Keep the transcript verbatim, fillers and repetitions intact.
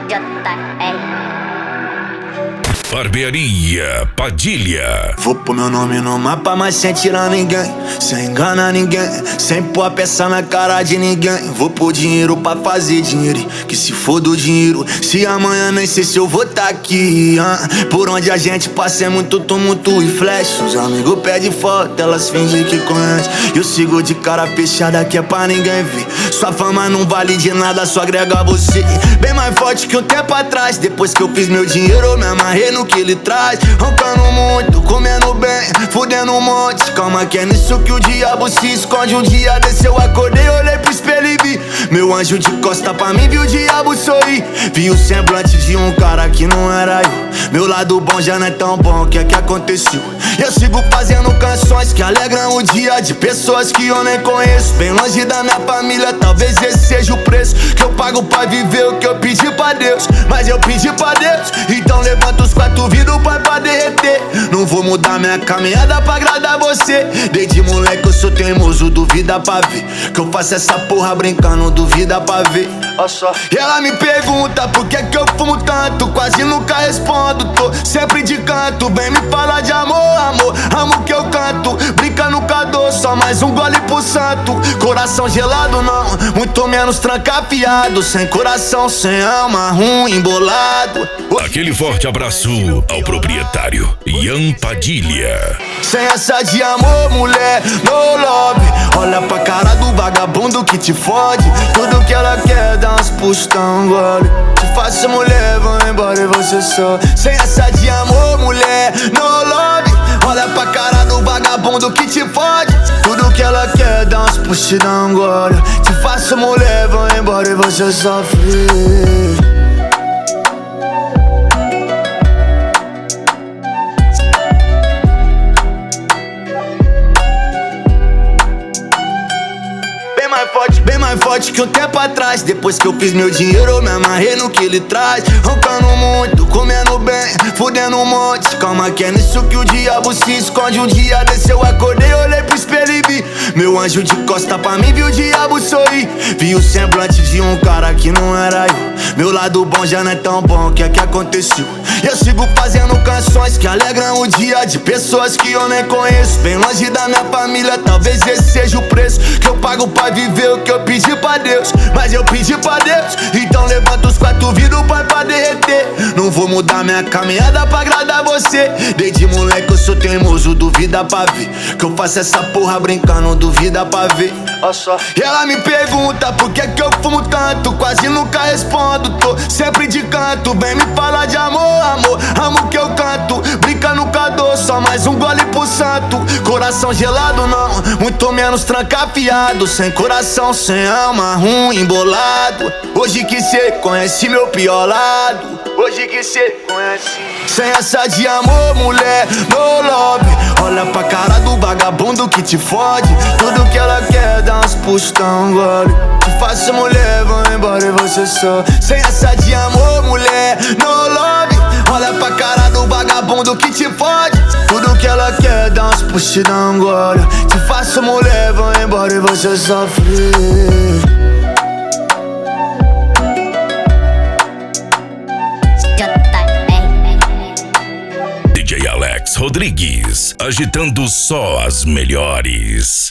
Barbearia Padilha. Vou pôr meu nome no mapa, mas sem tirar ninguém, sem enganar ninguém, sem pôr a peça na cara de ninguém. Vou pôr dinheiro pra fazer dinheiro, que se for do dinheiro, se amanhã nem sei se eu vou tá aqui. ah. Por onde a gente passa é muito tumulto e flash. Os amigos pedem foto, elas fingem que conhecem. Eu sigo de cara fechada que é pra ninguém ver. Sua fama não vale de nada, só agrega você. Bem mais forte que um tempo atrás. Depois que eu fiz meu dinheiro, eu me amarrei no que ele traz. Roncando muito, comendo bem, fudendo um monte. Calma que é nisso que o diabo se esconde. Um dia desse eu acordei, olhei pro espelho e vi meu anjo de costa pra mim, vi o diabo sorrir. Vi o semblante de um cara que não era eu. Meu lado bom já não é tão bom, o que é que aconteceu? Eu sigo fazendo canções que alegram o dia de pessoas que eu nem conheço. Bem longe da minha família, talvez esse seja o preço que eu pago pra viver o que eu pedi pra Deus. Mas eu pedi pra Deus, então levanta os quatro vidros, pai, pra derreter. Não vou mudar minha caminhada pra agradar você. Desde moleque eu sou teimoso, duvida pra ver que eu faço essa porra brincando, duvida pra ver. Ó só. E ela me pergunta por que que eu fumo tanto, quase nunca respondo, tô sempre de canto. Vem me falar de amor, amor, amo que eu canto. Brinca no cador, só mais um gole pro santo. Coração gelado não, muito menos trancafiado. Sem coração, sem alma, ruim, embolado. Aquele forte abraço ao proprietário Ian Padilha. Sem essa de amor, mulher, no lobby. Olha pra cara do vagabundo que te fode. Tudo que ela quer, dá uns puxos, tão gole. Te faço mulher, vão embora e você só. Sem essa de amor, mulher, no lobby. Olha pra cara do vagabundo que te fode. Tudo que ela quer, dá uns puxos, dá um gole. Te faço mulher, vão embora e você sofre. Bem mais forte que um tempo atrás. Depois que eu fiz meu dinheiro, eu me amarrei no que ele traz. Roncando muito, comendo bem, fudendo um monte. Calma que é nisso que o diabo se esconde. Um dia desse eu acordei, olhei pro espelho e vi meu anjo de costa pra mim, vi o diabo sorrir. Vi o semblante de um cara que não era eu. Meu lado bom já não é tão bom, o que é que aconteceu? Eu sigo fazendo canções que alegram o dia de pessoas que eu nem conheço. Bem longe da minha família, talvez esse seja o preço que eu pago pra viver o que eu pedi pra Deus. Mas eu pedi pra Deus, então levanta os quatro vidros, pai, pra derreter. Não vou mudar minha caminhada pra agradar você. Desde moleque eu sou teimoso, duvida pra ver que eu faço essa porra brincando, duvida pra ver. Ó só. E ela me pergunta por que que eu fumo tanto, quase nunca respondo, tô sempre de canto. Vem me falar de amor, amor, amo que eu canto. Brinca no cador, só mais um gole pro santo. Coração gelado não, muito menos trancafiado. Sem coração, sem alma, ruim, embolado. Hoje que cê conhece meu pior lado. Hoje que cê conhece. Sem essa de amor, mulher, no lobby. Olha pra cara do vagabundo que te fode. Tudo que ela quer, dá uns puxos, tão gole. Te faço mulher, vão embora e você só. Sem essa de amor, mulher, no lobby. Olha pra cara do vagabundo que te fode. Tudo que ela quer, dá uns puxos, dá um gole. Te faço mulher, vão embora e você sofre. D J Alex Rodrigues, agitando só as melhores.